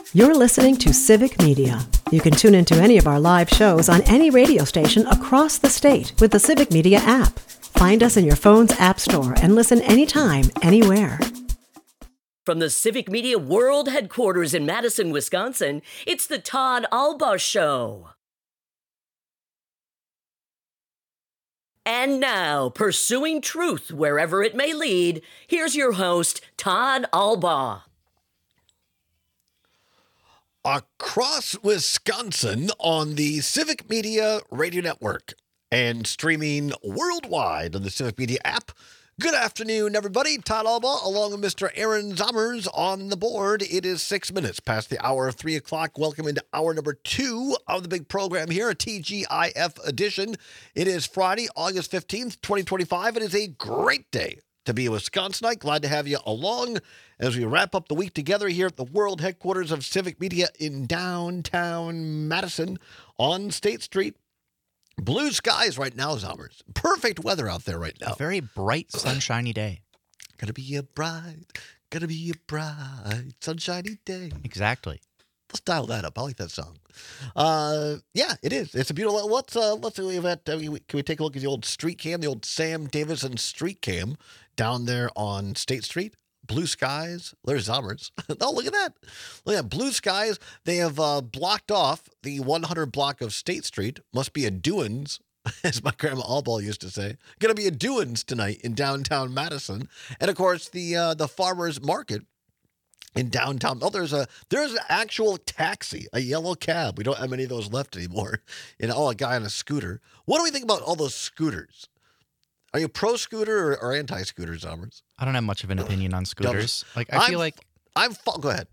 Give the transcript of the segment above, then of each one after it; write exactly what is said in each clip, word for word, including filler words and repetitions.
You're listening to Civic Media. You can tune into any of our live shows on any radio station across the state with the Civic Media app. Find us in your phone's app store and listen anytime, anywhere. From the Civic Media World Headquarters in Madison, Wisconsin, it's the Todd Alba Show. And now, pursuing truth wherever it may lead, here's your host, Todd Alba. Across Wisconsin on the Civic Media Radio Network and streaming worldwide on the Civic Media app. Good afternoon, everybody. Todd Alba along with Mister Aaron Zommers on the board. It is six minutes past the hour of three o'clock. Welcome into hour number two of the big program here, a T G I F edition. It is Friday, August fifteenth, twenty twenty-five. It is a great day to be a Wisconsinite. Glad to have you along as we wrap up the week together here at the world headquarters of Civic Media in downtown Madison on State Street. Blue skies right now, Zommers. Perfect weather out there right now. A very bright, sunshiny day. Gonna be a bright, gonna be a bright, sunshiny day. Exactly. Let's dial that up. I like that song. Uh, yeah, it is. It's a beautiful. Let's uh, let's see. We've had, uh, can we take a look at the old street cam, the old Sam Davison street cam down there on State Street? Blue skies. There's Zommers. Oh, look at that. Look at that. Blue skies. They have uh, blocked off the one hundred block of State Street. Must be a doings, as my grandma Allball used to say. Going to be a doings tonight in downtown Madison. And, of course, the uh, the farmers market in downtown. Oh, there's a there's an actual taxi, a yellow cab. We don't have many of those left anymore. You know, oh, a guy on a scooter. What do we think about all those scooters? Are you pro-scooter or, or anti-scooter, Zommers? I don't have much of an opinion on scooters. Like I feel I'm, like I'm. Go ahead.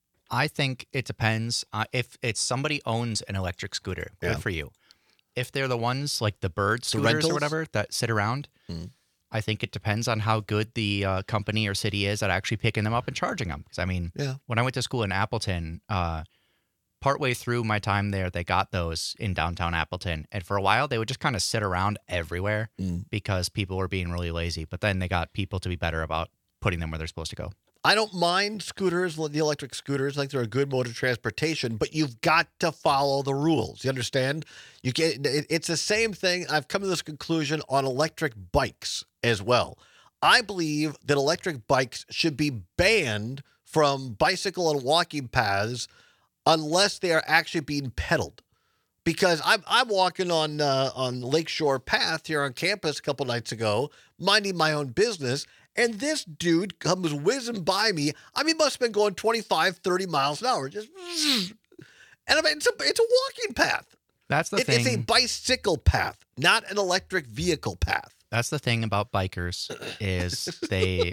I think it depends. Uh, if it's somebody owns an electric scooter, good Yeah. for you. If they're the ones like the bird The scooters rentals? or whatever that sit around, Hmm. I think it depends on how good the uh, company or city is at actually picking them up and charging them. Because I mean, Yeah. when I went to school in Appleton, uh, partway through my time there, they got those in downtown Appleton. And for a while, they would just kind of sit around everywhere Mm. because people were being really lazy. But then they got people to be better about putting them where they're supposed to go. I don't mind scooters, the electric scooters. I think they're a good mode of transportation, but you've got to follow the rules. You understand? You get it, it's the same thing. I've come to this conclusion on electric bikes as well. I believe that electric bikes should be banned from bicycle and walking paths unless they are actually being pedaled. Because I'm I'm walking on uh, on Lakeshore Path here on campus a couple nights ago, minding my own business, and this dude comes whizzing by me. I mean, he must have been going twenty-five, thirty miles an hour. Just, and I mean, it's a, it's a walking path. That's the It- thing. It's a bicycle path, not an electric vehicle path. That's the thing about bikers is they,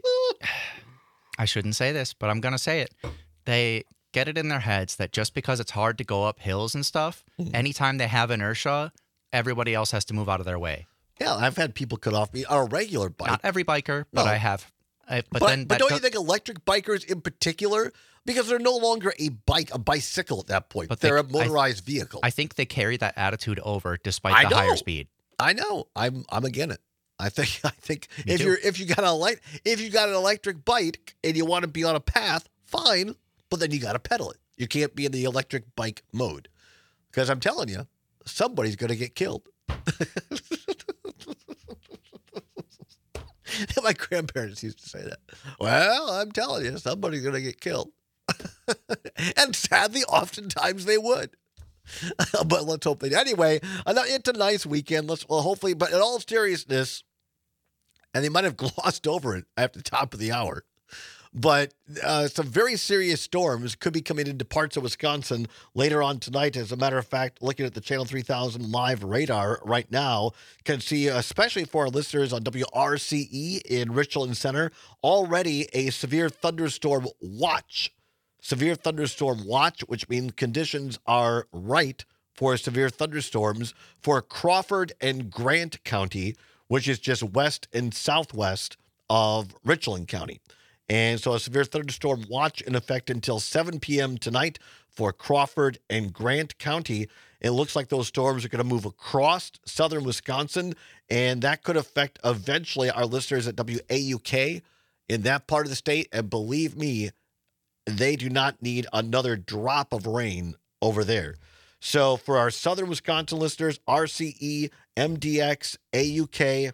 I shouldn't say this, but I'm going to say it. They get it in their heads that just because it's hard to go up hills and stuff, anytime they have inertia, everybody else has to move out of their way. Yeah, I've had people cut off me on a regular bike. Not every biker, but No. I have. I, but, But, then but that don't do- you think electric bikers in particular, because they're no longer a bike, a bicycle at that point. But They're they- a motorized vehicle. I think they carry that attitude over despite I the know. higher speed. I know. I'm I'm against it. I think I think Me if too. you're if you got a light if you got an electric bike and you want to be on a path, fine, but then you got to pedal it. You can't be in the electric bike mode, because I'm telling you, somebody's going to get killed. My grandparents used to say that. Well, I'm telling you, somebody's going to get killed. And sadly, oftentimes they would. But let's hope they anyway. It's a nice weekend. Let's well, hopefully. But in all seriousness, and they might have glossed over it at the top of the hour, but uh, some very serious storms could be coming into parts of Wisconsin later on tonight. As a matter of fact, looking at the Channel three thousand live radar right now, can see, especially for our listeners on W R C E in Richland Center, already a severe thunderstorm watch. Severe thunderstorm watch, which means conditions are right for severe thunderstorms for Crawford and Grant County, which is just west and southwest of Richland County. And so a severe thunderstorm watch in effect until seven p.m. tonight for Crawford and Grant County. It looks like those storms are going to move across southern Wisconsin, and that could affect eventually our listeners at W A U K in that part of the state. And believe me, they do not need another drop of rain over there. So for our southern Wisconsin listeners, R C E, M D X, A U K,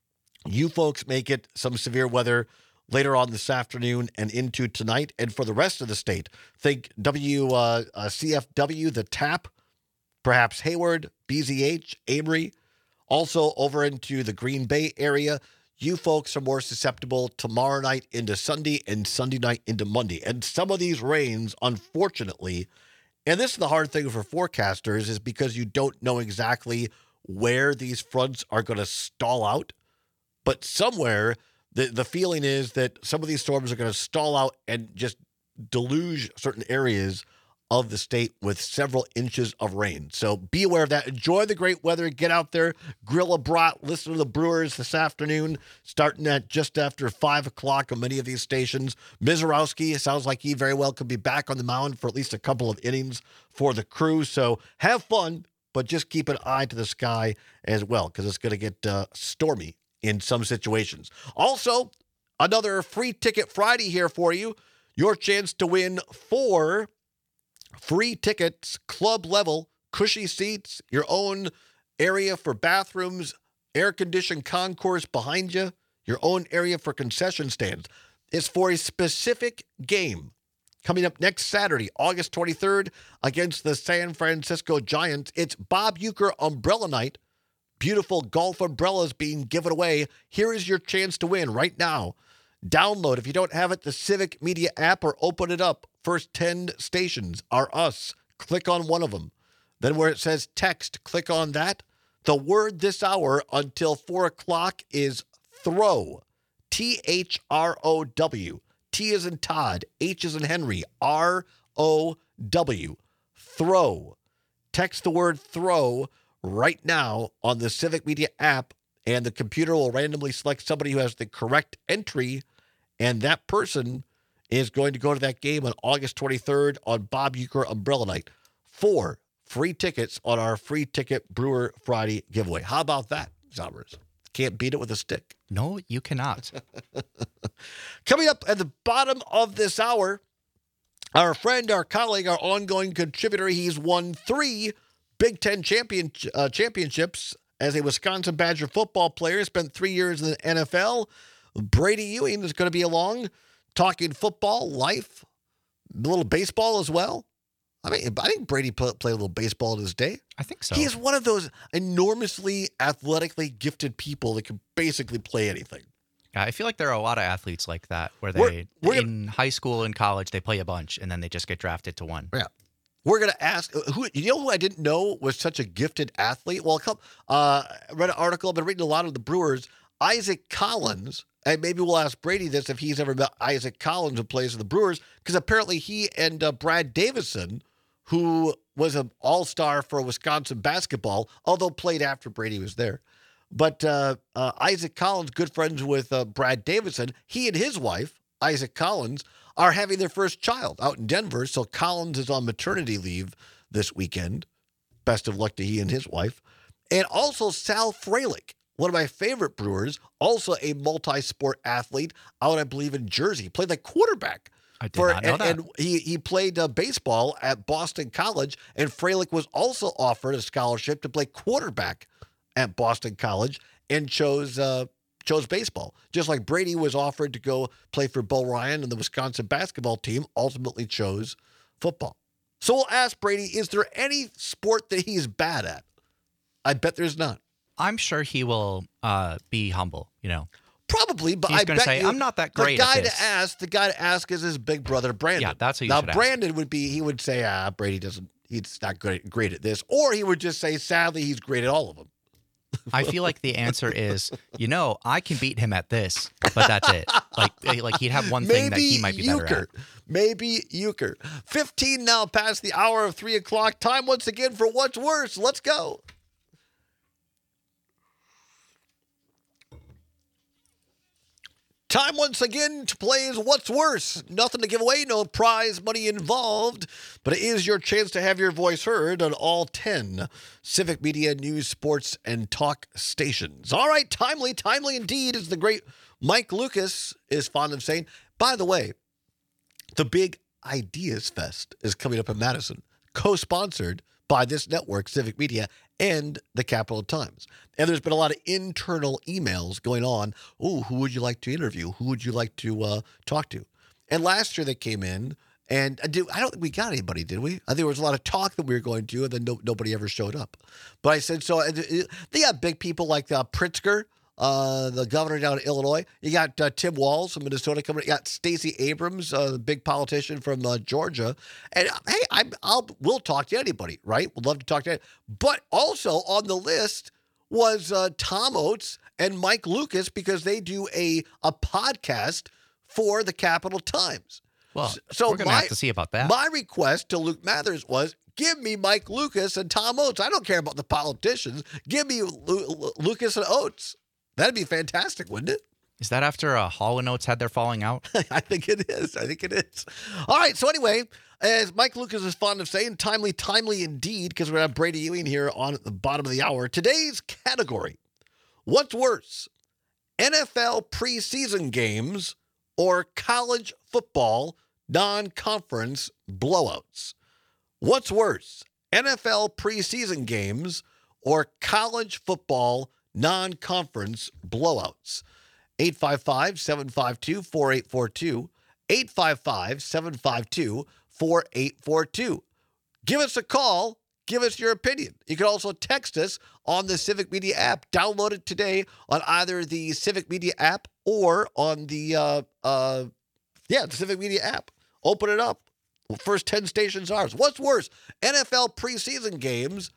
you folks may get some severe weather later on this afternoon and into tonight. And for the rest of the state, think W uh, uh, C F W, the TAP, perhaps Hayward, B Z H, Amory, also over into the Green Bay area. You folks are more susceptible tomorrow night into Sunday and Sunday night into Monday. And some of these rains, unfortunately, and this is the hard thing for forecasters, is because you don't know exactly where these fronts are going to stall out. But somewhere, the, the feeling is that some of these storms are going to stall out and just deluge certain areas of the state with several inches of rain. So be aware of that. Enjoy the great weather. Get out there, grill a brat, listen to the Brewers this afternoon, starting at just after five o'clock on many of these stations. Mizorowski, it sounds like he very well could be back on the mound for at least a couple of innings for the Crew. So have fun, but just keep an eye to the sky as well, because it's going to get uh, stormy in some situations. Also, another free ticket Friday here for you. Your chance to win four free tickets, club level, cushy seats, your own area for bathrooms, air-conditioned concourse behind you, your own area for concession stands. It's for a specific game coming up next Saturday, August twenty-third, against the San Francisco Giants. It's Bob Uecker Umbrella Night. Beautiful golf umbrellas being given away. Here is your chance to win right now. Download, if you don't have it, the Civic Media app, or open it up. First ten stations are us. Click on one of them. Then where it says text, click on that. The word this hour until four o'clock is throw. T H R O W. T is in Todd. H is in Henry. R O W. Throw. Text the word throw right now on the Civic Media app, and the computer will randomly select somebody who has the correct entry, and that person is going to go to that game on August twenty-third on Bob Uecker Umbrella Night. Four free tickets on our free ticket Brewer Friday giveaway. How about that, Zombers? Can't beat it with a stick. No, you cannot. Coming up at the bottom of this hour, our friend, our colleague, our ongoing contributor, he's won three Big Ten champion uh, championships as a Wisconsin Badger football player, spent three years in the N F L. Brady Ewing is going to be along, talking football, life, a little baseball as well. I mean, I think Brady played a little baseball in his day. I think so. He is one of those enormously athletically gifted people that can basically play anything. Yeah, I feel like there are a lot of athletes like that, where they, We're- we're in high school and college, they play a bunch, and then they just get drafted to one. Yeah. We're going to ask, who you know who I didn't know was such a gifted athlete? Well, a couple, uh, I read an article, I've been reading a lot of the Brewers. Isaac Collins, and maybe we'll ask Brady this if he's ever met Isaac Collins, who plays for the Brewers, because apparently he and uh, Brad Davison, who was an all-star for Wisconsin basketball, although played after Brady was there. But uh, uh, Isaac Collins, good friends with uh, Brad Davison, he and his wife, Isaac Collins, are having their first child out in Denver. So Collins is on maternity leave this weekend. Best of luck to he and his wife. And also Sal Frelick, one of my favorite Brewers, also a multi-sport athlete out, I believe, in Jersey. He played like quarterback. I did For, not know and, that. and he, he played uh, baseball at Boston College, and Frelick was also offered a scholarship to play quarterback at Boston College and chose uh, chose baseball. Just like Brady was offered to go play for Bo Ryan and the Wisconsin basketball team, ultimately chose football. So we'll ask Brady, is there any sport that he's bad at? I bet there's not. I'm sure he will uh, be humble, you know. Probably, but He's I gonna bet say, you "I'm not that great The at guy this." to ask, the guy to ask is his big brother Brandon. Yeah, that's who you now, should ask. Brandon would be, he would say, ah, Brady doesn't, he's not great, great at this. Or he would just say, sadly, he's great at all of them. I feel like the answer is, you know, I can beat him at this, but that's it. Like, like he'd have one thing that he might be better Euchre. at. Maybe Euchre. fifteen now past the hour of three o'clock. Time once again for What's Worse. Let's go. Time once again to play is What's Worse. Nothing to give away, no prize money involved, but it is your chance to have your voice heard on all ten Civic Media news, sports, and talk stations. All right, timely, timely indeed, as the great Mike Lucas is fond of saying. By the way, the big Ideas Fest is coming up in Madison, co-sponsored by this network, Civic Media, and the Capital Times. And there's been a lot of internal emails going on. Oh, who would you like to interview? Who would you like to uh, talk to? And last year they came in, and I, do, I don't think we got anybody, did we? I think there was a lot of talk that we were going to, and then no, nobody ever showed up. But I said, so they got big people like uh, Pritzker, Uh, the governor down in Illinois. You got uh, Tim Walz from Minnesota coming. You got Stacey Abrams, uh, the big politician from uh, Georgia. And uh, hey, I, I'll we'll talk to anybody, right? We'd love to talk to anybody. But also on the list was uh, Tom Oates and Mike Lucas, because they do a a podcast for the Capital Times. Well, so we're going to have to see about that. My request to Luke Mathers was, give me Mike Lucas and Tom Oates. I don't care about the politicians. Give me Lu- Lucas and Oates. That'd be fantastic, wouldn't it? Is that after uh, Hall and Oates had their falling out? I think it is. I think it is. All right. So anyway, as Mike Lucas is fond of saying, timely, timely indeed, because we're going to have Brady Ewing here on at the bottom of the hour. Today's category: what's worse, N F L preseason games or college football non-conference blowouts? What's worse, N F L preseason games or college football non-conference blowouts? eight five five, seven five two, four eight four two. eight five five, seven five two, four eight four two. Give us a call. Give us your opinion. You can also text us on the Civic Media app. Download it today on either the Civic Media app or on the, uh, uh, yeah, the Civic Media app. Open it up. First ten stations ours. What's worse, N F L preseason games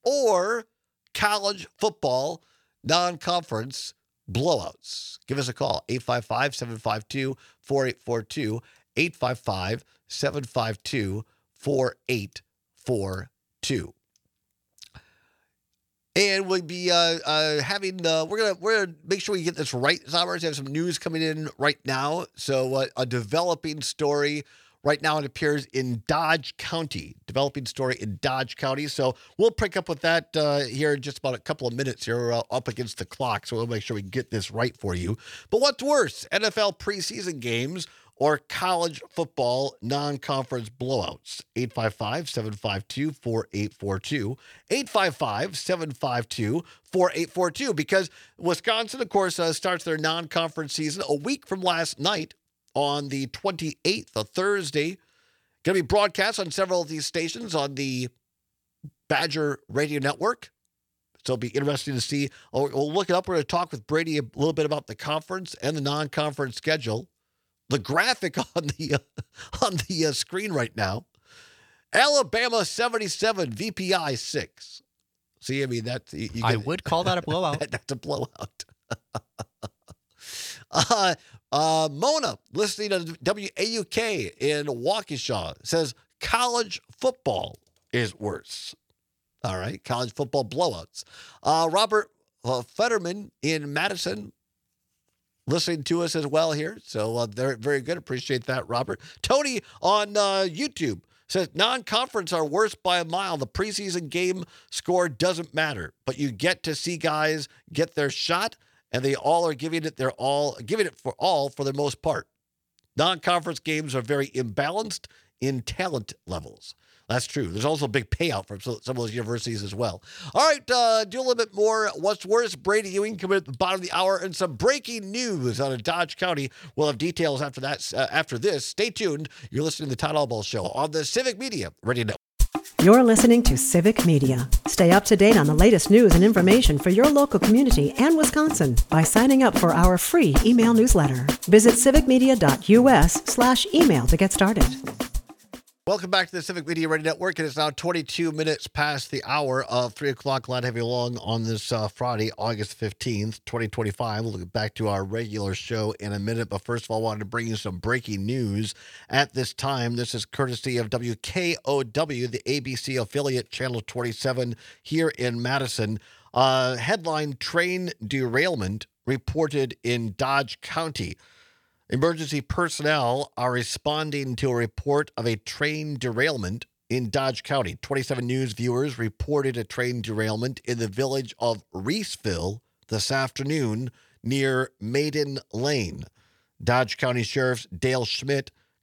or college football non-conference blowouts? Give us a call, eight five five, seven five two, four eight four two, eight five five, seven five two, four eight four two. And we'll be uh, uh, having, uh, we're going to we're gonna make sure we get this right. Zombers have some news coming in right now. So uh, a developing story. Right now it appears in Dodge County, developing story in Dodge County. So we'll pick up with that uh, here in just about a couple of minutes here. We're uh, up against the clock, so we'll make sure we get this right for you. But what's worse, N F L preseason games or college football non-conference blowouts? eight five five, seven five two, four eight four two. eight five five, seven five two, four eight four two. Because Wisconsin, of course, uh, starts their non-conference season a week from last night, on the twenty-eighth, a Thursday. Going to be broadcast on several of these stations on the Badger Radio Network. So it'll be interesting to see. We'll look it up. We're going to talk with Brady a little bit about the conference and the non-conference schedule. The graphic on the uh, on the uh, screen right now: Alabama seventy-seven, V P I six. See, I mean that's you, you I get, would call that a blowout. that, that's a blowout. uh, uh, Mona, listening to W A U K in Waukesha, says college football is worse. All right, college football blowouts. Uh, Robert uh, Fetterman in Madison, listening to us as well here. So uh, they're very good. Appreciate that, Robert. Tony on uh, YouTube says non-conference are worse by a mile. The preseason game score doesn't matter, but you get to see guys get their shot, and they all are giving it their all, giving it for all for the most part. Non-conference games are very imbalanced in talent levels. That's true. There's also a big payout from some of those universities as well. All right, uh, do a little bit more. What's worse? Brady Ewing coming at the bottom of the hour, and some breaking news out of Dodge County. We'll have details after that. Uh, after this, stay tuned. You're listening to the Todd Albaugh Show on the Civic Media Radio Network. You're listening to Civic Media. Stay up to date on the latest news and information for your local community and Wisconsin by signing up for our free email newsletter. Visit civicmedia.us slash email to get started. Welcome back to the Civic Media Radio Network. It is now twenty-two minutes past the hour of three o'clock. Glad to have you along on this uh, Friday, August fifteenth, twenty twenty-five. We'll get back to our regular show in a minute. But first of all, I wanted to bring you some breaking news at this time. This is courtesy of W K O W, the A B C affiliate, Channel twenty-seven here in Madison. Uh, headline, train derailment reported in Dodge County. Emergency personnel are responding to a report of a train derailment in Dodge County. twenty-seven News viewers reported a train derailment in the village of Reeseville this afternoon near Maiden Lane. Dodge County Sheriff's Dale Schmidt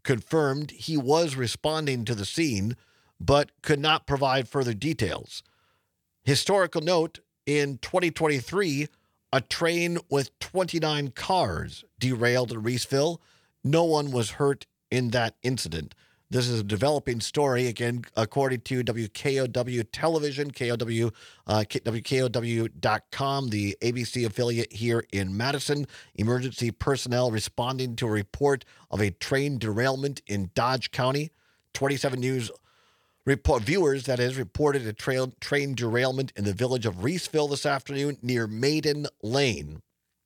confirmed he was responding to the scene, but could not provide further details. Historical note, in twenty twenty-three, a train with twenty-nine cars derailed in Reeseville. No one was hurt in that incident. This is a developing story, again, according to W K O W Television, K O W, uh, W K O W dot com, the A B C affiliate here in Madison. Emergency personnel responding to a report of a train derailment in Dodge County. twenty-seven News report, viewers, that is, reported a trail, train derailment in the village of Reeseville this afternoon near Maiden Lane.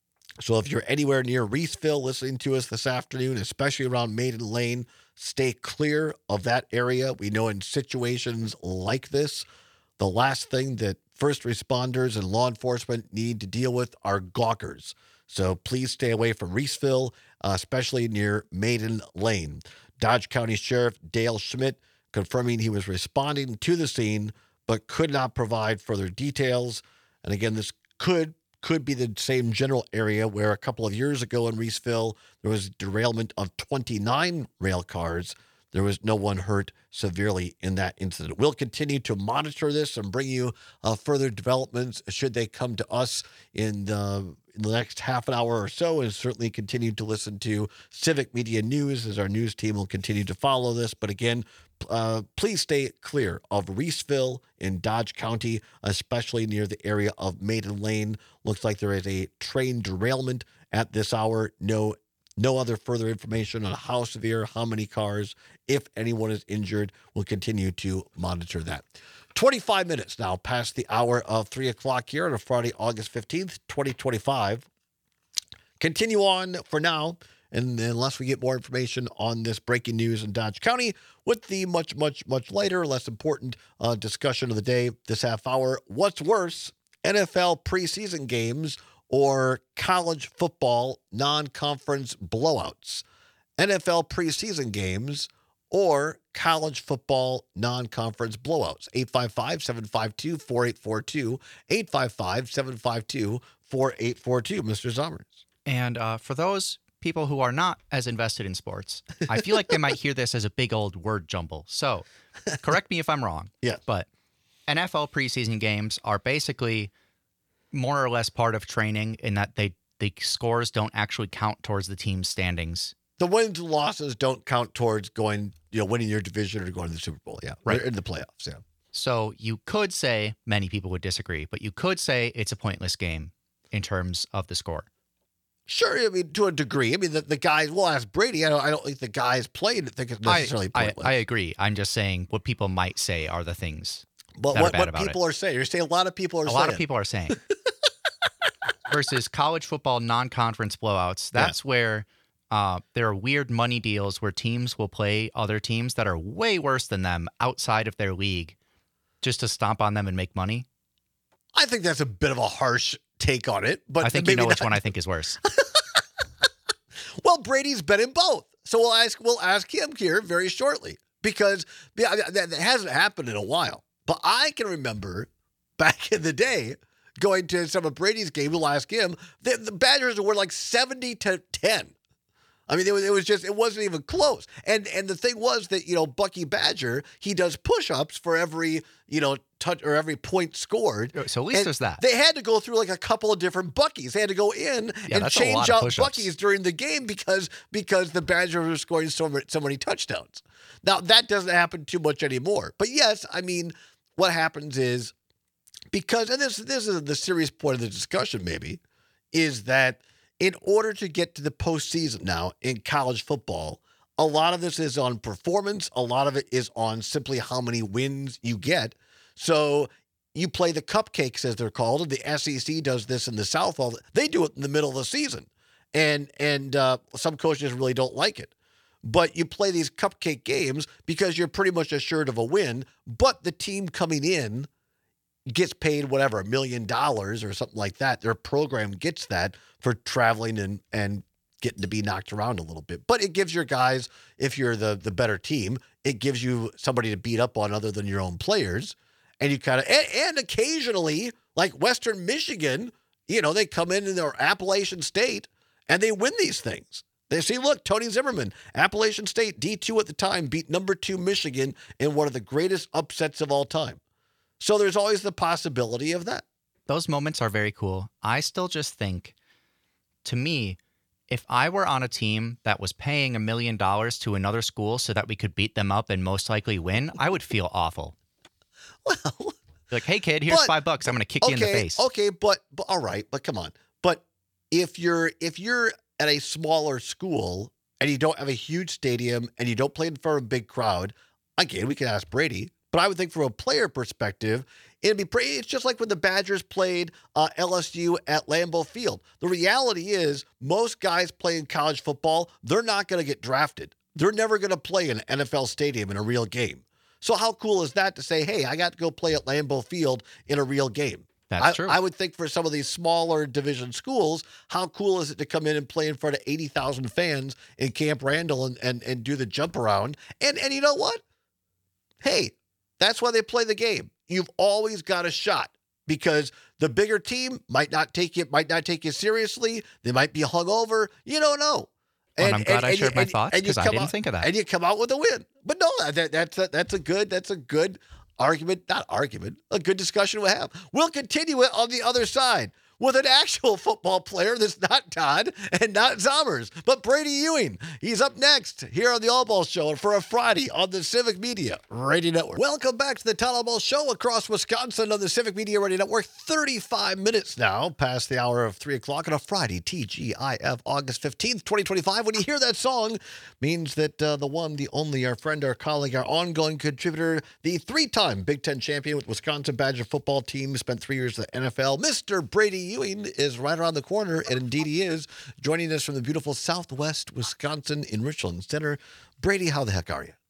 So if you're anywhere near Reeseville listening to us this afternoon, especially around Maiden Lane, stay clear of that area. We know in situations like this, the last thing that first responders and law enforcement need to deal with are gawkers. So please stay away from Reeseville, uh, especially near Maiden Lane. Dodge County Sheriff Dale Schmidt confirming he was responding to the scene, but could not provide further details. And again, this could could be the same general area where a couple of years ago in Reeseville, there was derailment of twenty-nine rail cars. There was no one hurt severely in that incident. We'll continue to monitor this and bring you uh, further developments should they come to us in the, in the next half an hour or so, and certainly continue to listen to Civic Media News as our news team will continue to follow this. But again, Uh, please stay clear of Reeseville in Dodge County, especially near the area of Maiden Lane. Looks like there is a train derailment at this hour. No, no other further information on how severe, how many cars, if anyone is injured. We'll continue to monitor that. twenty-five minutes now past the hour of three o'clock here on a Friday, August fifteenth, twenty twenty-five. Continue on for now. And unless we get more information on this breaking news in Dodge County with the much, much, much lighter, less important uh, discussion of the day this half hour. What's worse, N F L preseason games or college football non-conference blowouts? N F L preseason games or college football non-conference blowouts? eight five five, seven five two, four eight four two, eight five five, seven five two, four eight four two, Mister Zommers. And uh, for those people who are not as invested in sports, I feel like they might hear this as a big old word jumble. So correct me if I'm wrong. Yeah. But N F L preseason games are basically more or less part of training in that they the scores don't actually count towards the team's standings. The wins and losses don't count towards going, you know, winning your division or going to the Super Bowl. Yeah. Right. Or in the playoffs. Yeah. So you could say, many people would disagree, but you could say it's a pointless game in terms of the score. Sure, I mean, to a degree. I mean, the, the guys, we'll ask Brady. I don't, I don't think the guys played think it's necessarily I, pointless. I, I agree. I'm just saying what people might say are the things but that what, are bad what about people it. are saying. You're saying a lot of people are a saying. A lot of people are saying. Versus college football non-conference blowouts. That's yeah. where uh, there are weird money deals where teams will play other teams that are way worse than them outside of their league just to stomp on them and make money. I think that's a bit of a harsh take on it. But I think maybe you know which not. one I think is worse. Well, Brady's been in both. So we'll ask we'll ask him here very shortly because yeah, that hasn't happened in a while. But I can remember back in the day going to some of Brady's games. We'll ask him. The, the Badgers were like seventy to ten. I mean, it was, it was just, it wasn't even close. And and the thing was that, you know, Bucky Badger, he does push-ups for every, you know, touch or every point scored. So at least and there's that. They had to go through like a couple of different Buckies. They had to go in yeah, and change out push-ups. Buckies during the game because because the Badgers were scoring so many, so many touchdowns. Now, that doesn't happen too much anymore. But yes, I mean, what happens is because, and this, this is the serious point of the discussion maybe, is that in order to get to the postseason now in college football, a lot of this is on performance. A lot of it is on simply how many wins you get. So you play the cupcakes, as they're called, and the S E C does this in the South. All they do it in the middle of the season, and and uh, some coaches really don't like it. But you play these cupcake games because you're pretty much assured of a win. But the team coming in gets paid whatever, a million dollars or something like that. Their program gets that for traveling and, and getting to be knocked around a little bit. But it gives your guys, if you're the, the better team, it gives you somebody to beat up on other than your own players. And you kind of, and, and occasionally, like Western Michigan, you know, they come in in their Appalachian State and they win these things. They see, look, Tony Zimmerman, Appalachian State, D two at the time, beat number two Michigan in one of the greatest upsets of all time. So there's always the possibility of that. Those moments are very cool. I still just think, to me, if I were on a team that was paying a million dollars to another school so that we could beat them up and most likely win, I would feel awful. Well, like, hey, kid, here's but, five bucks. I'm going to kick okay, you in the face. Okay, but, but all right, but come on. But if you're if you're at a smaller school and you don't have a huge stadium and you don't play in front of a big crowd, again, we can ask Brady. But I would think from a player perspective, it'd be pretty. It's just like when the Badgers played uh, L S U at Lambeau Field. The reality is most guys playing college football, they're not going to get drafted. They're never going to play in an N F L stadium in a real game. So how cool is that to say, hey, I got to go play at Lambeau Field in a real game? That's I, true. I would think for some of these smaller division schools, how cool is it to come in and play in front of eighty thousand fans in Camp Randall and, and, and do the jump around? And, and you know what? Hey, that's why they play the game. You've always got a shot because the bigger team might not take you, might not take you seriously. They might be hungover. You don't know. And, and I'm glad and, I and, shared and, my and, thoughts because I didn't out, think of that. And you come out with a win. But no, that, that's a, that's a good that's a good argument, not argument, a good discussion we have. We'll continue it on the other side with an actual football player that's not Todd and not Zommers, but Brady Ewing. He's up next here on the All Ball Show for a Friday on the Civic Media Radio Network. Welcome back to the Todd All Ball Show across Wisconsin on the Civic Media Radio Network. thirty-five minutes now past the hour of three o'clock on a Friday, T G I F, August fifteenth, twenty twenty-five. When you hear that song, means that uh, the one, the only, our friend, our colleague, our ongoing contributor, the three-time Big Ten champion with Wisconsin Badger football team, spent three years in the N F L, Mister Brady Ewing is right around the corner, and indeed he is, joining us from the beautiful Southwest Wisconsin in Richland Center. Brady, how the heck are you?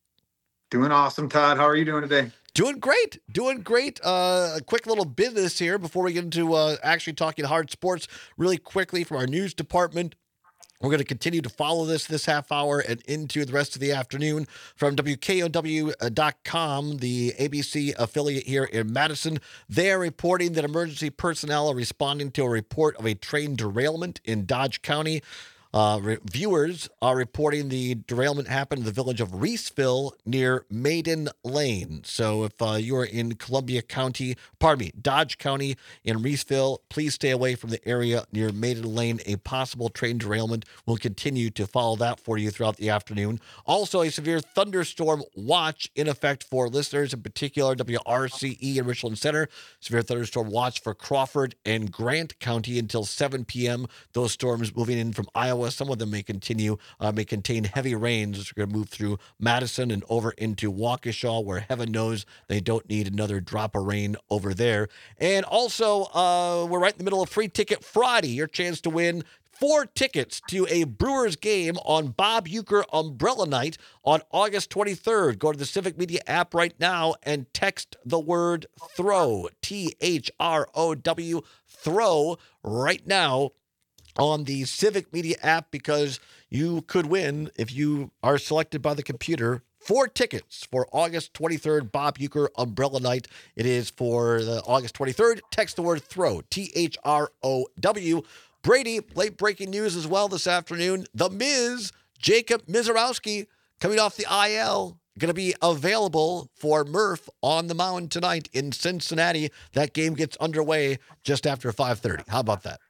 Doing awesome, Todd. How are you doing today? Doing great. Doing great. Uh, a quick little business here before we get into uh, actually talking hard sports really quickly from our news department. We're going to continue to follow this this half hour and into the rest of the afternoon from W K O W dot com, the A B C affiliate here in Madison. They are reporting that emergency personnel are responding to a report of a train derailment in Dodge County. Uh, re- viewers are reporting the derailment happened in the village of Reeseville near Maiden Lane. So if uh, you are in Columbia County, pardon me, Dodge County in Reeseville, please stay away from the area near Maiden Lane. A possible train derailment will continue to follow that for you throughout the afternoon. Also, a severe thunderstorm watch in effect for listeners, in particular W R C E in Richland Center. Severe thunderstorm watch for Crawford and Grant County until seven p.m. Those storms moving in from Iowa. Some of them may continue, uh, may contain heavy rains as we're going to move through Madison and over into Waukesha, where heaven knows they don't need another drop of rain over there. And also, uh, we're right in the middle of Free Ticket Friday, your chance to win four tickets to a Brewers game on Bob Uecker Umbrella Night on August twenty-third. Go to the Civic Media app right now and text the word THROW, T H R O W, THROW, right now on the Civic Media app, because you could win, if you are selected by the computer, four tickets for August twenty-third, Bob Uecker Umbrella Night. It is for the August twenty-third. Text the word THROW, T H R O W. Brady, late breaking news as well this afternoon. The Miz, Jacob Mizorowski, coming off the I L, going to be available for Murph on the mound tonight in Cincinnati. That game gets underway just after five thirty. How about that?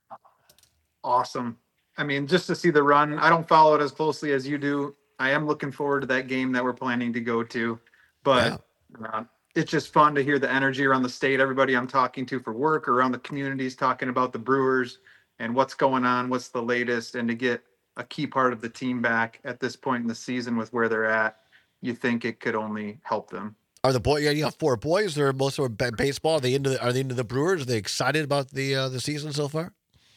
Awesome. I mean, just to see the run, I don't follow it as closely as you do. I am looking forward to that game that we're planning to go to, but yeah. uh, it's just fun to hear the energy around the state. Everybody I'm talking to for work or around the communities talking about the Brewers and what's going on, what's the latest, and to get a key part of the team back at this point in the season with where they're at, you think it could only help them. Are the boys? Yeah, you have four boys. They're most of them baseball. Are they into the, are they into the Brewers? Are they excited about the uh, the season so far?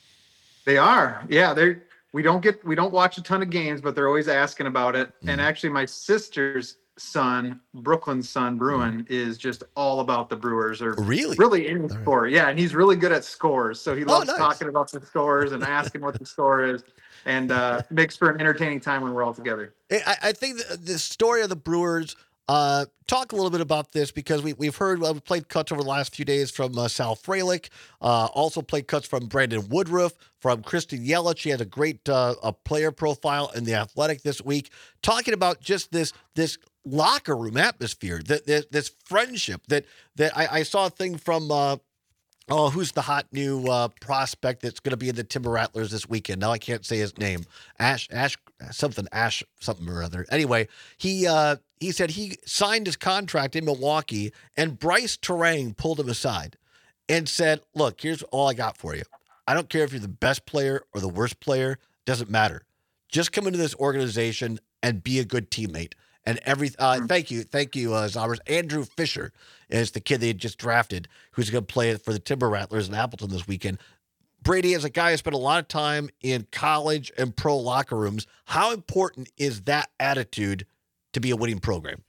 They are. Yeah, they we don't get we don't watch a ton of games, but they're always asking about it. Mm. And actually my sister's son, Brooklyn's son, Bruin, mm. is just all about the Brewers. Or really? Really in the score. Yeah, and he's really good at scores. So he loves oh, nice. talking about the scores and asking what the score is. And uh, makes for an entertaining time when we're all together. I, I think the, the story of the Brewers, Uh, talk a little bit about this because we, we've heard, uh, we played cuts over the last few days from uh, Sal Frelick, uh, also played cuts from Brandon Woodruff, from Kristen Yelich. She has a great uh, a player profile in The Athletic this week, talking about just this this locker room atmosphere, that this, this friendship that that I, I saw a thing from. Uh, Oh, who's the hot new uh, prospect that's going to be in the Timber Rattlers this weekend? Now I can't say his name. Ash, Ash, something, Ash, something or other. Anyway, he uh, he said he signed his contract in Milwaukee, and Bryce Terang pulled him aside and said, "Look, here's all I got for you. I don't care if you're the best player or the worst player. Doesn't matter. Just come into this organization and be a good teammate." And every uh, mm-hmm. thank you, thank you, uh, Zombers. Andrew Fisher is the kid they had just drafted, who's going to play for the Timber Rattlers in Appleton this weekend. Brady, as a guy who spent a lot of time in college and pro locker rooms, how important is that attitude to be a winning program?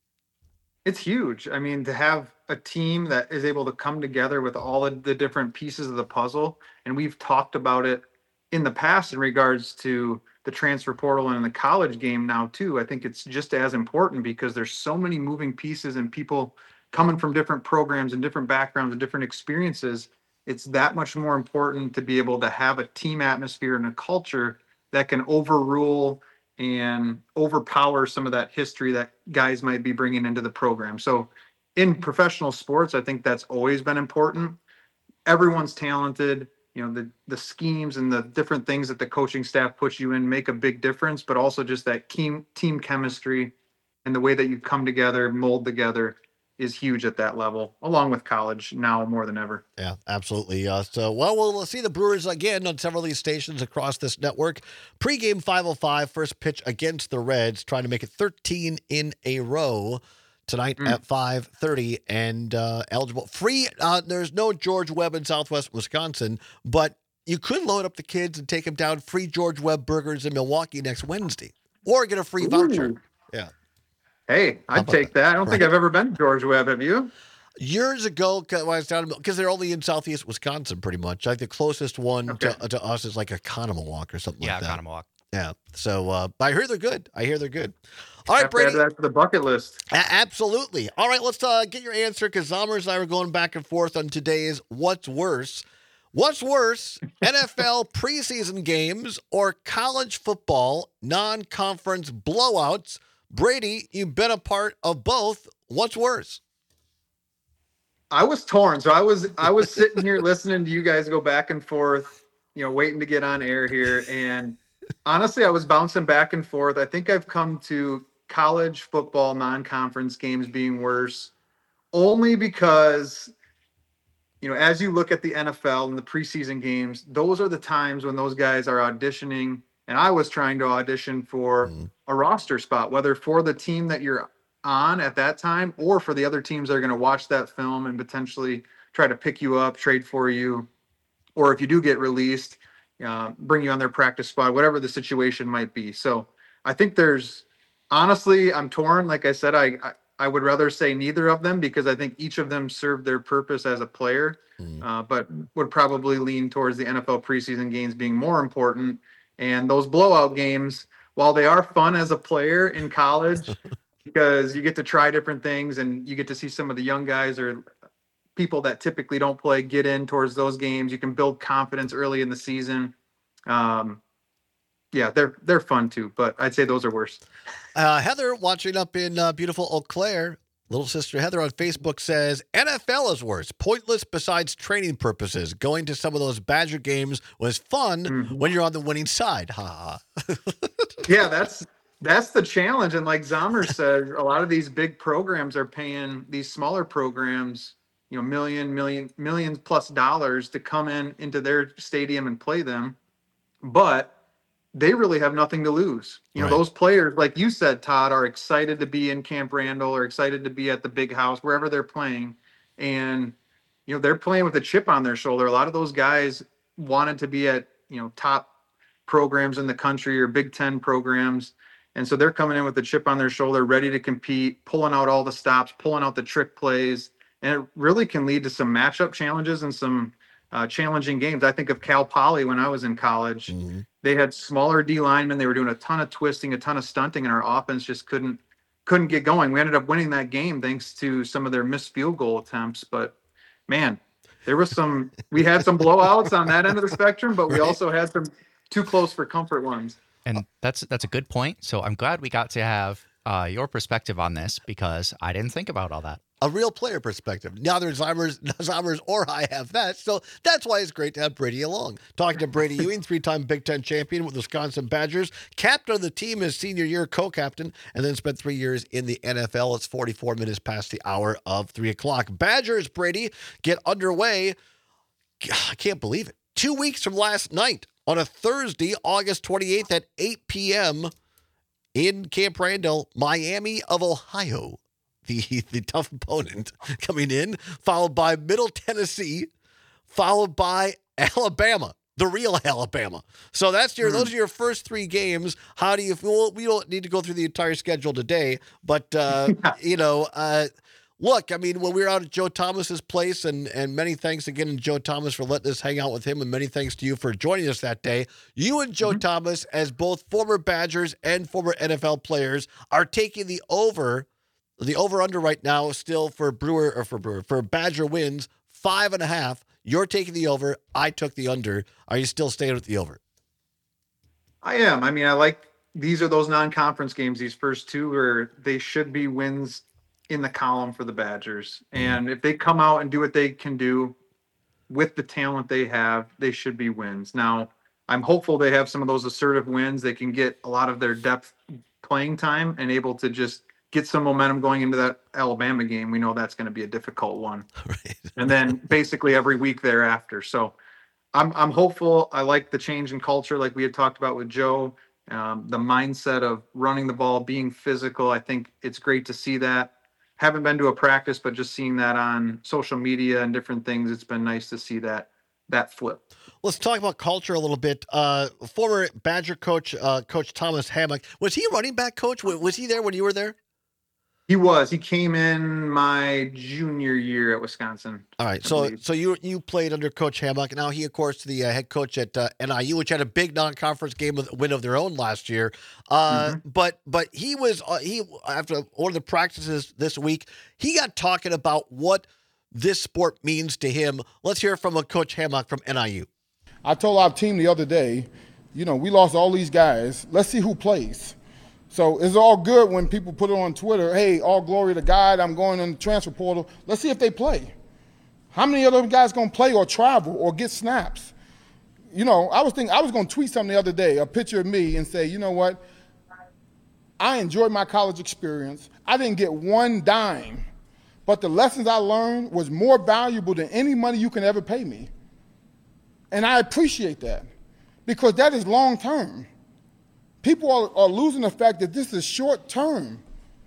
It's huge. I mean, to have a team that is able to come together with all of the different pieces of the puzzle, and we've talked about it in the past in regards to the transfer portal and the college game now too. I think it's just as important because there's so many moving pieces and people coming from different programs and different backgrounds and different experiences. It's that much more important to be able to have a team atmosphere and a culture that can overrule and overpower some of that history that guys might be bringing into the program. So in professional sports, I think that's always been important. Everyone's talented. You know, the the schemes and the different things that the coaching staff puts you in make a big difference, but also just that team team chemistry and the way that you come together, mold together is huge at that level, along with college now more than ever. Yeah, absolutely. Uh, so, well, we'll see the Brewers again on several of these stations across this network. Pre-game five oh five, first pitch against the Reds, trying to make it thirteen in a row tonight mm. at five thirty, and uh, eligible. Free, uh, there's no George Webb in Southwest Wisconsin, but you could load up the kids and take them down free George Webb burgers in Milwaukee next Wednesday, or get a free voucher. Ooh. Yeah. Hey, I'd take that? that. I don't right. think I've ever been to George Webb. Have you? Years ago, when I was down, because they're only in Southeast Wisconsin pretty much. Like the closest one okay. to, to us is like a Economawalk or something yeah, like that. Yeah, Economawalk. Yeah. So uh, I hear they're good. I hear they're good. All right, Brady. Add that to the bucket list. A- absolutely. All right, let's uh, get your answer because Zommers and I were going back and forth on today's What's Worse. What's worse, N F L preseason games or college football non-conference blowouts? Brady, you've been a part of both. What's worse? I was torn. So I was I was sitting here listening to you guys go back and forth, you know, waiting to get on air here. And honestly, I was bouncing back and forth. I think I've come to college football non-conference games being worse only because, you know, as you look at the N F L and the preseason games, those are the times when those guys are auditioning. And I was trying to audition for mm. a roster spot, whether for the team that you're on at that time or for the other teams that are going to watch that film and potentially try to pick you up, trade for you, or if you do get released, uh, bring you on their practice squad, whatever the situation might be. So I think there's, honestly, I'm torn. Like I said, I, I, I would rather say neither of them because I think each of them served their purpose as a player, mm. uh, but would probably lean towards the N F L preseason games being more important. And those blowout games, while they are fun as a player in college, because you get to try different things and you get to see some of the young guys or people that typically don't play get in towards those games. You can build confidence early in the season. Um, yeah, they're they're fun too, but I'd say those are worse. Uh, Heather, watching up in uh, beautiful Eau Claire, little sister Heather on Facebook says, N F L is worse. Pointless besides training purposes. Going to some of those Badger games was fun mm-hmm. when you're on the winning side. Ha ha. Yeah, that's that's the challenge. And like Zomer said, a lot of these big programs are paying these smaller programs, you know, million, million, millions plus dollars to come in into their stadium and play them. But they really have nothing to lose. You know, right. Those players, like you said, Todd, are excited to be in Camp Randall or excited to be at the big house, wherever they're playing. And, you know, they're playing with a chip on their shoulder. A lot of those guys wanted to be at, you know, top programs in the country or Big Ten programs. And so they're coming in with a chip on their shoulder, ready to compete, pulling out all the stops, pulling out the trick plays. And it really can lead to some matchup challenges and some uh, challenging games. I think of Cal Poly when I was in college. Mm-hmm. They had smaller D linemen. They were doing a ton of twisting, a ton of stunting, and our offense just couldn't couldn't get going. We ended up winning that game thanks to some of their missed field goal attempts. But man, there was some, we had some blowouts on that end of the spectrum, but we Right. also had some too close for comfort ones. And that's that's a good point. So I'm glad we got to have uh, your perspective on this, because I didn't think about all that. A real player perspective. Neither Zimers, Zimers or I have that. So that's why it's great to have Brady along. Talking to Brady Ewing, three-time Big Ten champion with Wisconsin Badgers, captain of the team his senior year, co-captain, and then spent three years in the N F L. It's forty-four minutes past the hour of three o'clock. Badgers, Brady, get underway. I can't believe it. Two weeks from last night on a Thursday, August twenty-eighth at eight p.m. in Camp Randall, Miami of Ohio. The, the tough opponent coming in, followed by Middle Tennessee, followed by Alabama, the real Alabama. So that's your, mm. those are your first three games. How do you feel? We don't need to go through the entire schedule today, but, uh, you know, uh, look, I mean, when we were out at Joe Thomas's place, and, and many thanks again to Joe Thomas for letting us hang out with him, and many thanks to you for joining us that day. You and Joe mm-hmm. Thomas, as both former Badgers and former N F L players, are taking the over The over-under right now is still for Brewer or for Brewer for Badger wins five and a half. You're taking the over. I took the under. Are you still staying with the over? I am. I mean, I like these are those non-conference games. These first two where they should be wins in the column for the Badgers, and if they come out and do what they can do with the talent they have, they should be wins. Now, I'm hopeful they have some of those assertive wins. They can get a lot of their depth playing time and able to just get some momentum going into that Alabama game. We know that's going to be a difficult one. Right. And then basically every week thereafter. So I'm I'm hopeful. I like the change in culture like we had talked about with Joe, um, the mindset of running the ball, being physical. I think it's great to see that. Haven't been to a practice, but just seeing that on social media and different things, it's been nice to see that that flip. Let's talk about culture a little bit. Uh, former Badger coach, uh, Coach Thomas Hammock, was he running back coach? Was he there when you were there? He was. He came in my junior year at Wisconsin. All right. So so you you played under Coach Hammock. Now he, of course, the uh, head coach at uh, N I U, which had a big non-conference game with win of their own last year. Uh, mm-hmm. But but he was uh, he after one of the practices this week, he got talking about what this sport means to him. Let's hear from a Coach Hammock from N I U. I told our team the other day, you know, we lost all these guys. Let's see who plays. So it's all good when people put it on Twitter, hey, all glory to God, I'm going in the transfer portal. Let's see if they play. How many of those guys going to play or travel or get snaps? You know, I was thinking, I was going to tweet something the other day, a picture of me, and say, you know what? I enjoyed my college experience. I didn't get one dime, but the lessons I learned was more valuable than any money you can ever pay me. And I appreciate that because that is long term. People are, are losing the fact that this is short term.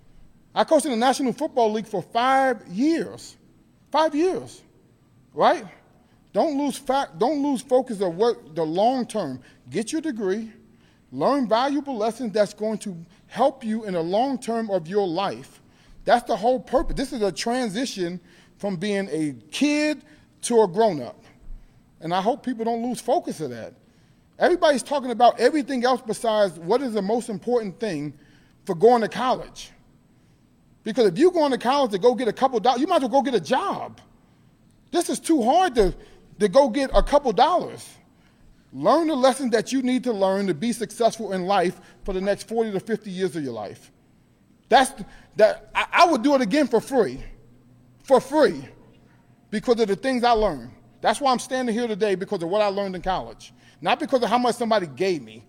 I coached in the National Football League for five years. Five years, right? Don't lose fact, don't lose focus of what the long term. Get your degree, learn valuable lessons that's going to help you in the long term of your life. That's the whole purpose. This is a transition from being a kid to a grown-up. And I hope people don't lose focus of that. Everybody's talking about everything else besides what is the most important thing for going to college. Because if you're going to college to go get a couple dollars, you might as well go get a job. This is too hard to, to go get a couple dollars. Learn the lessons that you need to learn to be successful in life for the next forty to fifty years of your life. That's that. I, I would do it again for free, for free, because of the things I learned. That's why I'm standing here today, because of what I learned in college. Not because of how much somebody gave me.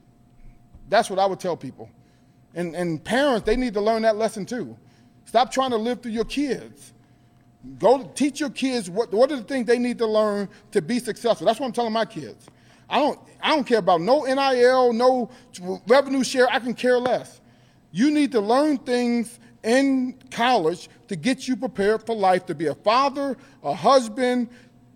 That's what I would tell people. And, and parents, they need to learn that lesson too. Stop trying to live through your kids. Go to teach your kids what, what are the things they need to learn to be successful. That's what I'm telling my kids. I don't, I don't care about no N I L, no revenue share. I can care less. You need to learn things in college to get you prepared for life, to be a father, a husband,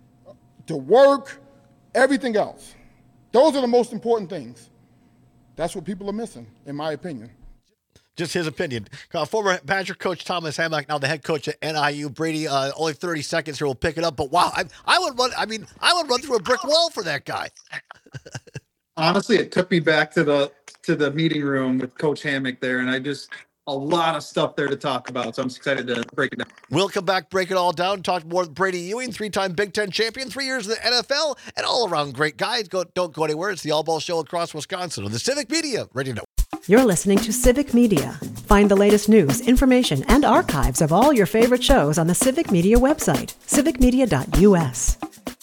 to work, everything else. Those are the most important things. That's what people are missing, in my opinion. Just his opinion. Uh, former Badger coach Thomas Hammock, now the head coach at N I U. Brady, uh, only thirty seconds here. We'll pick it up. But wow, I, I would run. I mean, I would run through a brick wall for that guy. Honestly, it took me back to the to the meeting room with Coach Hammock there, and I just a lot of stuff there to talk about. So I'm excited to break it down. We'll come back, break it all down, talk more with Brady Ewing, three-time Big Ten champion, three years in the N F L, and all-around great guy. Go, don't go anywhere. It's the All Ball Show across Wisconsin on the Civic Media Radio Network. You're listening to Civic Media. Find the latest news, information, and archives of all your favorite shows on the Civic Media website, civic media dot u s.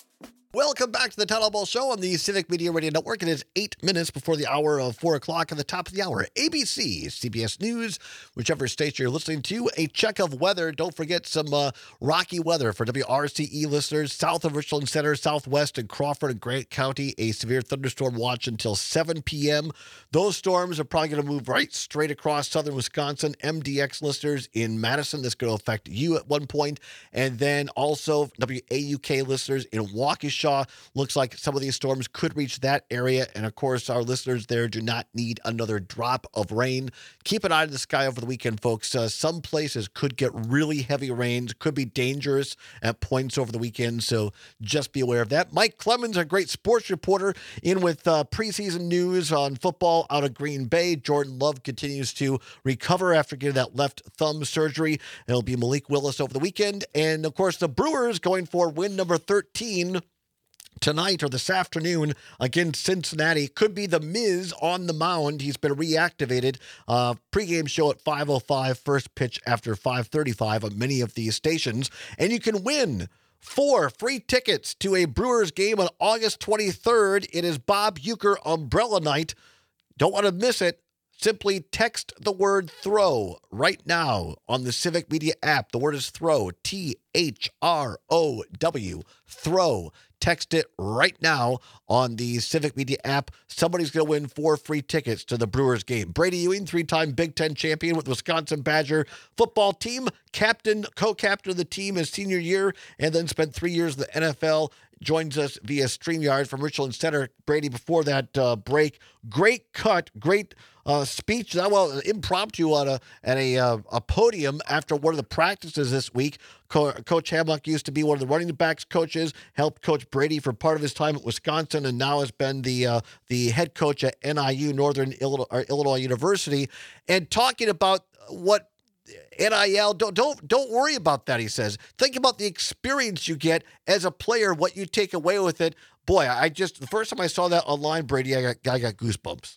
Welcome back to the Town Hall Ball Show on the Civic Media Radio Network. It is eight minutes before the hour of four o'clock at the top of the hour. A B C, C B S News, whichever station you're listening to. A check of weather. Don't forget some uh, rocky weather for W R C E listeners. South of Richland Center, southwest in Crawford and Grant County. A severe thunderstorm watch until seven p.m. Those storms are probably going to move right straight across southern Wisconsin. M D X listeners in Madison, that's going to affect you at one point. And then also W A U K listeners in Waukesha. Looks like some of these storms could reach that area. And of course, our listeners there do not need another drop of rain. Keep an eye on the sky over the weekend, folks. Uh, some places could get really heavy rains, could be dangerous at points over the weekend. So just be aware of that. Mike Clemens, our great sports reporter, in with uh, preseason news on football out of Green Bay. Jordan Love continues to recover after getting that left thumb surgery. It'll be Malik Willis over the weekend. And of course, the Brewers going for win number thirteen tonight or this afternoon against Cincinnati. Could be the Miz on the mound. He's been reactivated. Uh, pregame show at five oh five, first pitch after five thirty-five on many of these stations. And you can win four free tickets to a Brewers game on August twenty-third. It is Bob Uecker Umbrella Night. Don't want to miss it. Simply text the word throw right now on the Civic Media app. The word is throw, T H R O W, throw. Text it right now on the Civic Media app. Somebody's going to win four free tickets to the Brewers game. Brady Ewing, three-time Big Ten champion with Wisconsin Badger football team, captain, co-captain of the team his senior year, and then spent three years in the N F L. Joins us via StreamYard from Richland Center. Brady, before that uh, break, great cut, great uh, speech. That well, impromptu on a at a uh, a podium after one of the practices this week. Co- Coach Hammock used to be one of the running backs coaches, helped Coach Brady for part of his time at Wisconsin, and now has been the uh, the head coach at N I U, Northern Illinois, or Illinois University, and talking about what N I L, don't don't don't worry about that, he says. Think about the experience you get as a player, what you take away with it. Boy, I just, the first time I saw that online, Brady, I got, I got goosebumps.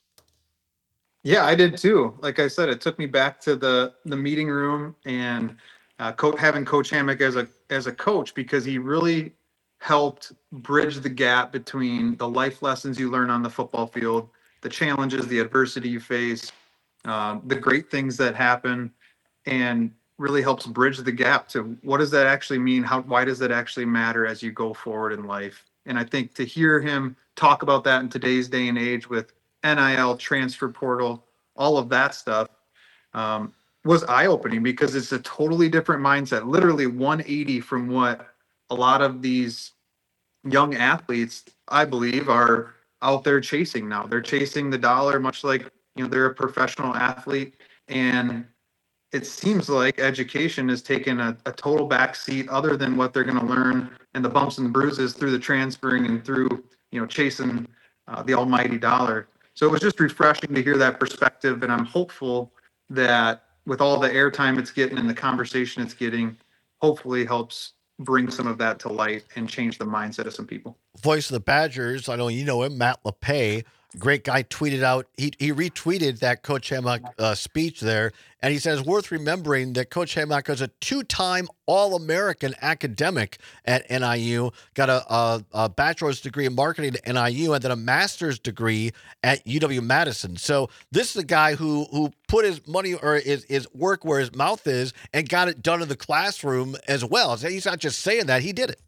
Yeah, I did too. Like I said, it took me back to the the meeting room and uh, co- having Coach Hammock as a as a coach, because he really helped bridge the gap between the life lessons you learn on the football field, the challenges, the adversity you face, uh, the great things that happen, and really helps bridge the gap to what does that actually mean? How, why does that actually matter as you go forward in life? And I think to hear him talk about that in today's day and age with N I L, transfer portal, all of that stuff, um, was eye-opening, because it's a totally different mindset, literally one eighty from what a lot of these young athletes, I believe, are out there chasing now. They're chasing the dollar, much like, you know, they're a professional athlete. And it seems like education has taken a, a total backseat, other than what they're going to learn and the bumps and the bruises through the transferring and through, you know, chasing uh, the almighty dollar. So it was just refreshing to hear that perspective. And I'm hopeful that with all the airtime it's getting and the conversation it's getting, hopefully helps bring some of that to light and change the mindset of some people. Voice of the Badgers, I know you know him, Matt LePay, great guy, tweeted out, he he retweeted that Coach Hammock uh, speech there, and he says, worth remembering that Coach Hammock is a two-time All-American academic at N I U, got a, a, a bachelor's degree in marketing at N I U, and then a master's degree at U W-Madison. So this is a guy who who put his money or his, his work where his mouth is and got it done in the classroom as well. So he's not just saying that, he did it.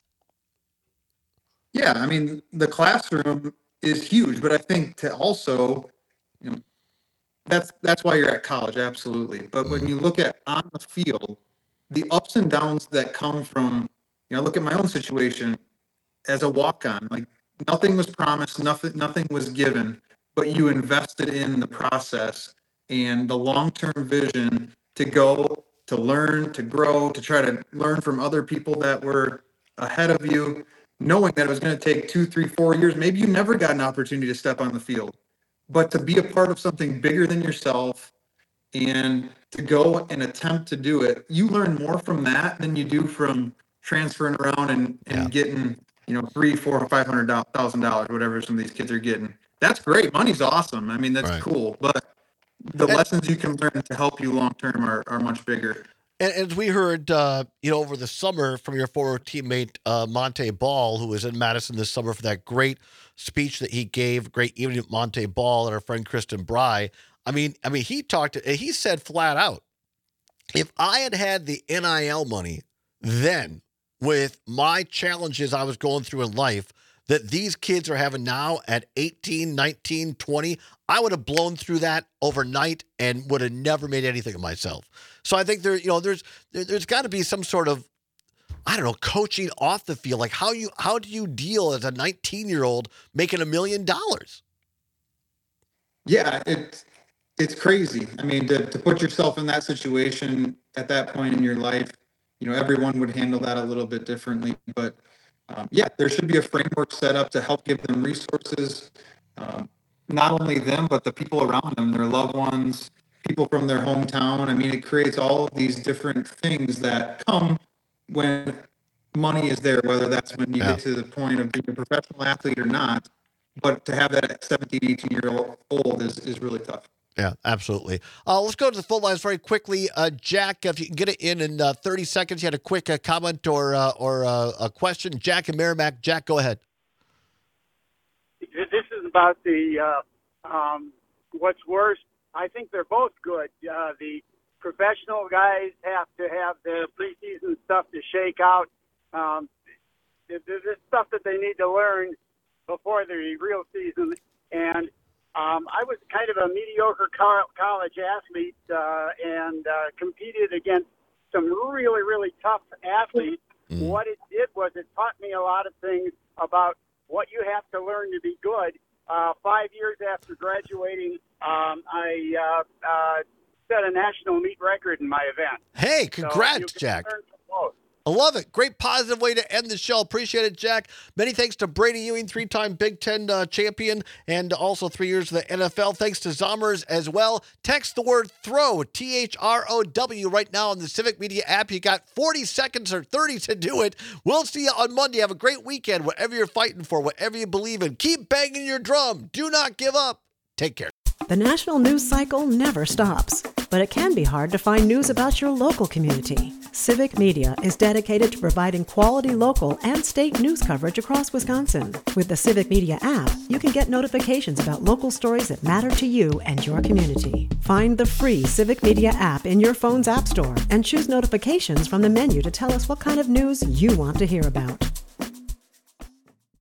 Yeah, I mean, the classroom is huge, but I think to also, you know, that's that's why you're at college, absolutely. But when you look at on the field, the ups and downs that come from, you know, look at my own situation as a walk-on. Like, nothing was promised, nothing nothing was given, but you invested in the process and the long-term vision to go, to learn, to grow, to try to learn from other people that were ahead of you, knowing that it was going to take two, three, four years. Maybe you never got an opportunity to step on the field, but to be a part of something bigger than yourself And to go and attempt to do it, you learn more from that than you do from transferring around and, and Yeah. getting, you know, three, four, or five hundred thousand dollars, whatever some of these kids are getting. That's great. Money's awesome. I mean, that's Right. cool. But the And- lessons you can learn to help you long term are, are much bigger. And as we heard, uh, you know, over the summer from your former teammate uh, Monte Ball, who was in Madison this summer for that great speech that he gave, great evening at Monte Ball, and our friend Kristen Bry. I mean, I mean, he talked. He said flat out, if I had had the N I L money then, with my challenges I was going through in life, that these kids are having now at eighteen, nineteen, twenty, I would have blown through that overnight and would have never made anything of myself. So I think there, you know, there's there, there's got to be some sort of, I don't know, coaching off the field. Like how you how do you deal as a nineteen-year-old making a million dollars? Yeah, it's it's crazy. I mean, to, to put yourself in that situation at that point in your life, you know, everyone would handle that a little bit differently. But um, yeah, there should be a framework set up to help give them resources, um, not only them, but the people around them, their loved ones, people from their hometown. I mean, it creates all of these different things that come when money is there, whether that's when you Yeah. get to the point of being a professional athlete or not. But to have that at seventeen, eighteen year old is, is really tough. Yeah, absolutely. Uh, let's go to the phone lines very quickly. Uh, Jack, if you can get it in in uh, thirty seconds, you had a quick uh, comment or uh, or uh, a question. Jack and Merrimack. Jack, go ahead. This is about the uh, um, what's worse. I think they're both good. Uh, the professional guys have to have their preseason stuff to shake out. Um, there's this stuff that they need to learn before the real season. And um, I was kind of a mediocre co- college athlete uh, and uh, competed against some really, really tough athletes. Mm. What it did was it taught me a lot of things about what you have to learn to be good. Uh, five years after graduating, um, I uh, uh, set a national meet record in my event. Hey, So congrats, you can Jack. learn from both. I love it. Great positive way to end the show. Appreciate it, Jack. Many thanks to Brady Ewing, three-time Big Ten uh, champion, and also three years of the N F L. Thanks to Zommers as well. Text the word THROW, T H R O W, right now on the Civic Media app. You got forty seconds or thirty to do it. We'll see you on Monday. Have a great weekend, whatever you're fighting for, whatever you believe in. Keep banging your drum. Do not give up. Take care. The national news cycle never stops, but it can be hard to find news about your local community. Civic Media is dedicated to providing quality local and state news coverage across Wisconsin. With the Civic Media app, you can get notifications about local stories that matter to you and your community. Find the free Civic Media app in your phone's app store and choose notifications from the menu to tell us what kind of news you want to hear about.